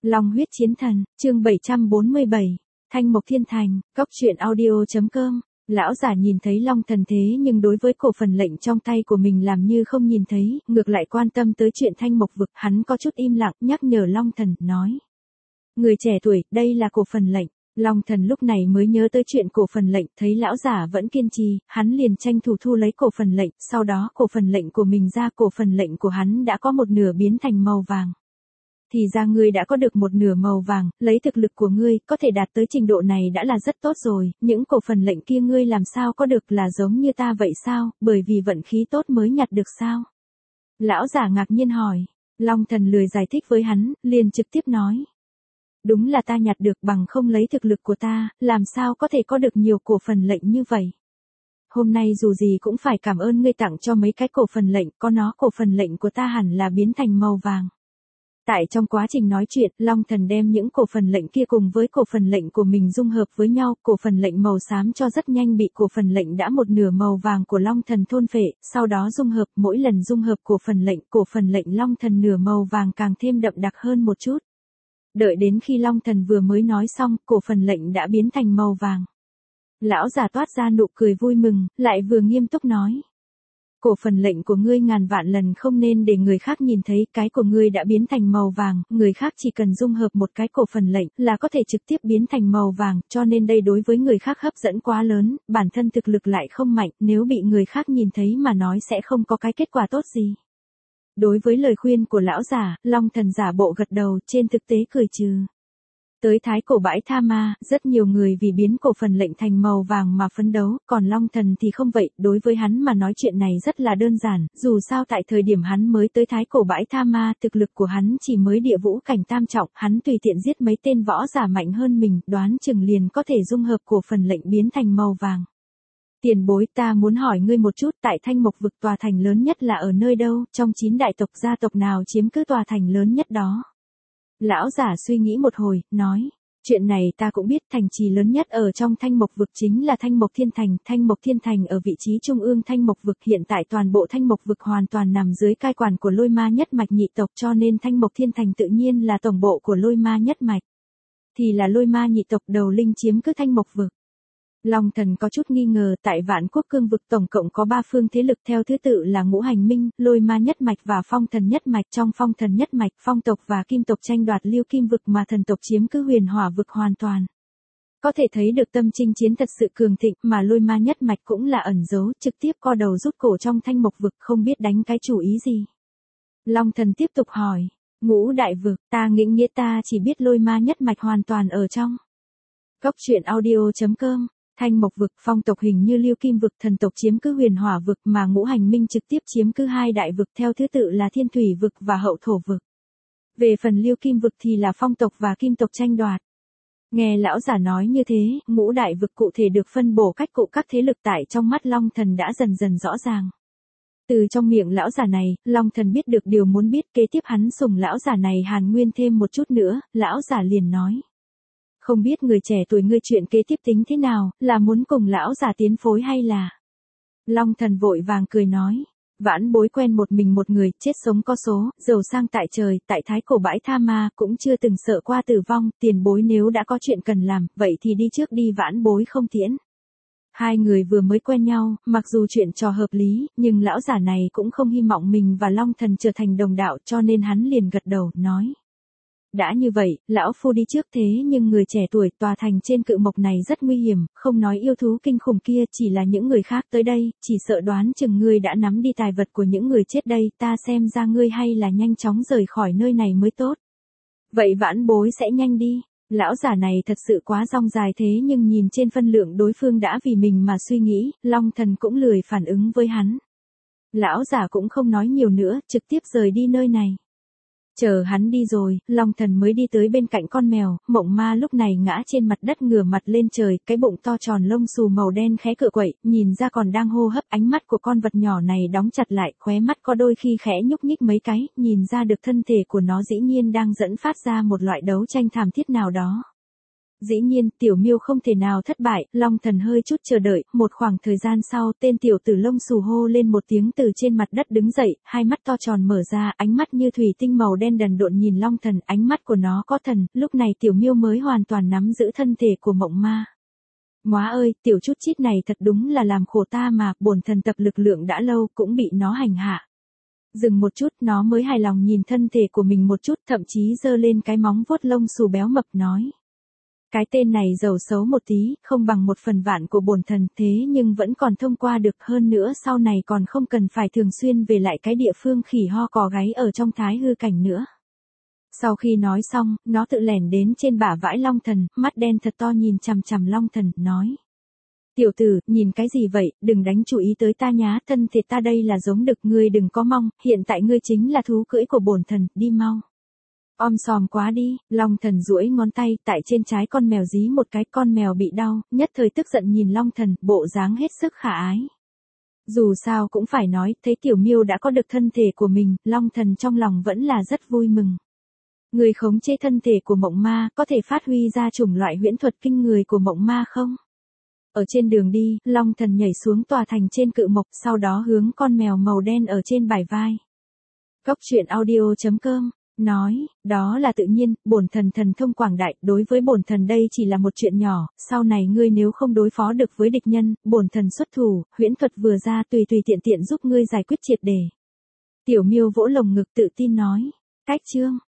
Long huyết chiến thần, chương 747, Thanh Mộc Thiên Thành, Cốc truyện audio.com. Lão giả nhìn thấy Long Thần thế nhưng đối với cổ phần lệnh trong tay của mình làm như không nhìn thấy, ngược lại quan tâm tới chuyện Thanh Mộc vực, hắn có chút im lặng, nhắc nhở Long Thần, nói. Người trẻ tuổi, đây là cổ phần lệnh. Long Thần lúc này mới nhớ tới chuyện cổ phần lệnh, thấy lão giả vẫn kiên trì, hắn liền tranh thủ thu lấy cổ phần lệnh, sau đó cổ phần lệnh của mình ra, cổ phần lệnh của hắn đã có một nửa biến thành màu vàng. Thì ra ngươi đã có được một nửa màu vàng, lấy thực lực của ngươi, có thể đạt tới trình độ này đã là rất tốt rồi, những cổ phần lệnh kia ngươi làm sao có được là giống như ta vậy sao, bởi vì vận khí tốt mới nhặt được sao? Lão giả ngạc nhiên hỏi, Long Thần lười giải thích với hắn, liền trực tiếp nói. Đúng là ta nhặt được bằng không lấy thực lực của ta, làm sao có thể có được nhiều cổ phần lệnh như vậy? Hôm nay dù gì cũng phải cảm ơn ngươi tặng cho mấy cái cổ phần lệnh, có nó cổ phần lệnh của ta hẳn là biến thành màu vàng. Tại trong quá trình nói chuyện, Long Thần đem những cổ phần lệnh kia cùng với cổ phần lệnh của mình dung hợp với nhau, cổ phần lệnh màu xám cho rất nhanh bị cổ phần lệnh đã một nửa màu vàng của Long Thần thôn phệ, sau đó dung hợp, mỗi lần dung hợp cổ phần lệnh Long Thần nửa màu vàng càng thêm đậm đặc hơn một chút. Đợi đến khi Long Thần vừa mới nói xong, cổ phần lệnh đã biến thành màu vàng. Lão giả toát ra nụ cười vui mừng, lại vừa nghiêm túc nói. Cổ phần lệnh của ngươi ngàn vạn lần không nên để người khác nhìn thấy, cái của ngươi đã biến thành màu vàng, người khác chỉ cần dung hợp một cái cổ phần lệnh là có thể trực tiếp biến thành màu vàng, cho nên đây đối với người khác hấp dẫn quá lớn, bản thân thực lực lại không mạnh, nếu bị người khác nhìn thấy mà nói sẽ không có cái kết quả tốt gì. Đối với lời khuyên của lão giả, Long Thần giả bộ gật đầu, trên thực tế cười trừ. Tới thái cổ bãi Tha Ma, rất nhiều người vì biến cổ phần lệnh thành màu vàng mà phấn đấu, còn Long Thần thì không vậy, đối với hắn mà nói chuyện này rất là đơn giản, dù sao tại thời điểm hắn mới tới thái cổ bãi Tha Ma, thực lực của hắn chỉ mới địa vũ cảnh tam trọng, hắn tùy tiện giết mấy tên võ giả mạnh hơn mình, đoán chừng liền có thể dung hợp cổ phần lệnh biến thành màu vàng. Tiền bối, ta muốn hỏi ngươi một chút, tại Thanh Mộc vực tòa thành lớn nhất là ở nơi đâu, trong 9 đại tộc gia tộc nào chiếm cứ tòa thành lớn nhất đó? Lão giả suy nghĩ một hồi, nói, chuyện này ta cũng biết, thành trì lớn nhất ở trong Thanh Mộc vực chính là Thanh Mộc Thiên Thành, Thanh Mộc Thiên Thành ở vị trí trung ương Thanh Mộc vực, hiện tại toàn bộ Thanh Mộc vực hoàn toàn nằm dưới cai quản của Lôi Ma nhất mạch nhị tộc, cho nên Thanh Mộc Thiên Thành tự nhiên là tổng bộ của Lôi Ma nhất mạch. Thì là Lôi Ma nhị tộc đầu linh chiếm cứ Thanh Mộc vực. Long Thần có chút nghi ngờ, tại Vạn Quốc cương vực tổng cộng có 3 phương thế lực theo thứ tự là Ngũ Hành Minh, Lôi Ma nhất mạch và Phong Thần nhất mạch, trong Phong Thần nhất mạch, Phong tộc và Kim tộc tranh đoạt Liêu Kim vực mà thần tộc chiếm cứ Huyền Hỏa vực hoàn toàn. Có thể thấy được tâm chinh chiến thật sự cường thịnh, mà Lôi Ma nhất mạch cũng là ẩn giấu, trực tiếp co đầu rút cổ trong Thanh Mộc vực, không biết đánh cái chủ ý gì. Long Thần tiếp tục hỏi, Ngũ đại vực, ta nghĩ nghĩa ta chỉ biết Lôi Ma nhất mạch hoàn toàn ở trong Cốc truyện audio.com. Thanh Mộc vực, Phong tộc hình như Liêu Kim vực, thần tộc chiếm cứ Huyền Hỏa vực, mà Ngũ Hành Minh trực tiếp chiếm cứ 2 đại vực theo thứ tự là Thiên Thủy vực và Hậu Thổ vực. Về phần Liêu Kim vực thì là Phong tộc và Kim tộc tranh đoạt. Nghe lão giả nói như thế, ngũ đại vực cụ thể được phân bổ cách cụ các thế lực tại trong mắt Long Thần đã dần dần rõ ràng. Từ trong miệng lão giả này, Long Thần biết được điều muốn biết, kế tiếp hắn sùng lão giả này hàn nguyên thêm một chút nữa, lão giả liền nói. Không biết người trẻ tuổi ngươi chuyện kế tiếp tính thế nào, là muốn cùng lão giả tiến phối hay là... Long Thần vội vàng cười nói, vãn bối quen một mình một người, chết sống có số, giàu sang tại trời, tại thái cổ bãi Tha Ma, cũng chưa từng sợ qua tử vong, tiền bối nếu đã có chuyện cần làm, vậy thì đi trước đi, vãn bối không tiễn. Hai người vừa mới quen nhau, mặc dù chuyện trò hợp lý, nhưng lão giả này cũng không hy vọng mình và Long Thần trở thành đồng đạo, cho nên hắn liền gật đầu, nói. Đã như vậy, lão phu đi trước, thế nhưng người trẻ tuổi, tòa thành trên cự mộc này rất nguy hiểm, không nói yêu thú kinh khủng kia, chỉ là những người khác tới đây, chỉ sợ đoán chừng ngươi đã nắm đi tài vật của những người chết đây, ta xem ra ngươi hay là nhanh chóng rời khỏi nơi này mới tốt. Vậy vãn bối sẽ nhanh đi. Lão giả này thật sự quá rong dài, thế nhưng nhìn trên phân lượng đối phương đã vì mình mà suy nghĩ, Long Thần cũng lười phản ứng với hắn. Lão giả cũng không nói nhiều nữa, trực tiếp rời đi nơi này. Chờ hắn đi rồi, Long Thần mới đi tới bên cạnh con mèo, Mộng Ma lúc này ngã trên mặt đất ngửa mặt lên trời, cái bụng to tròn lông xù màu đen khẽ cựa quậy, nhìn ra còn đang hô hấp, ánh mắt của con vật nhỏ này đóng chặt lại, khóe mắt có đôi khi khẽ nhúc nhích mấy cái, nhìn ra được thân thể của nó dĩ nhiên đang dẫn phát ra một loại đấu tranh thảm thiết nào đó. Dĩ nhiên, tiểu miêu không thể nào thất bại, Long Thần hơi chút chờ đợi, một khoảng thời gian sau, tên tiểu tử lông xù hô lên một tiếng từ trên mặt đất đứng dậy, hai mắt to tròn mở ra, ánh mắt như thủy tinh màu đen đần độn nhìn Long Thần, ánh mắt của nó có thần, lúc này tiểu miêu mới hoàn toàn nắm giữ thân thể của mộng ma. Móa ơi, tiểu chút chít này thật đúng là làm khổ ta mà, bổn thần tập lực lượng đã lâu cũng bị nó hành hạ. Dừng một chút, nó mới hài lòng nhìn thân thể của mình một chút, thậm chí giơ lên cái móng vuốt lông xù béo mập nói. Cái tên này giàu xấu một tí, không bằng 1/1000 của bổn thần, thế nhưng vẫn còn thông qua được, hơn nữa sau này còn không cần phải thường xuyên về lại cái địa phương khỉ ho cò gáy ở trong Thái Hư cảnh nữa. Sau khi nói xong, nó tự lẻn đến trên bả vãi Long Thần, mắt đen thật to nhìn chằm chằm Long Thần, nói. Tiểu tử, nhìn cái gì vậy, đừng đánh chú ý tới ta nhá, thân thể ta đây là giống đực, ngươi đừng có mong, hiện tại ngươi chính là thú cưỡi của bổn thần, đi mau. Sòm quá đi, Long Thần duỗi ngón tay, tại trên trái con mèo dí một cái, con mèo bị đau, nhất thời tức giận nhìn Long Thần, bộ dáng hết sức khả ái. Dù sao cũng phải nói, thấy tiểu miêu đã có được thân thể của mình, Long Thần trong lòng vẫn là rất vui mừng. Người khống chế thân thể của mộng ma, có thể phát huy ra chủng loại huyễn thuật kinh người của mộng ma không? Ở trên đường đi, Long Thần nhảy xuống tòa thành trên cự mộc, sau đó hướng con mèo màu đen ở trên bả vai. Góc truyện audio.com nói, đó là tự nhiên, bổn thần thần thông quảng đại, đối với bổn thần đây chỉ là một chuyện nhỏ, sau này ngươi nếu không đối phó được với địch nhân, bổn thần xuất thủ, huyễn thuật vừa ra tùy tiện tiện giúp ngươi giải quyết triệt để. Tiểu miêu vỗ lồng ngực tự tin nói, cách chương.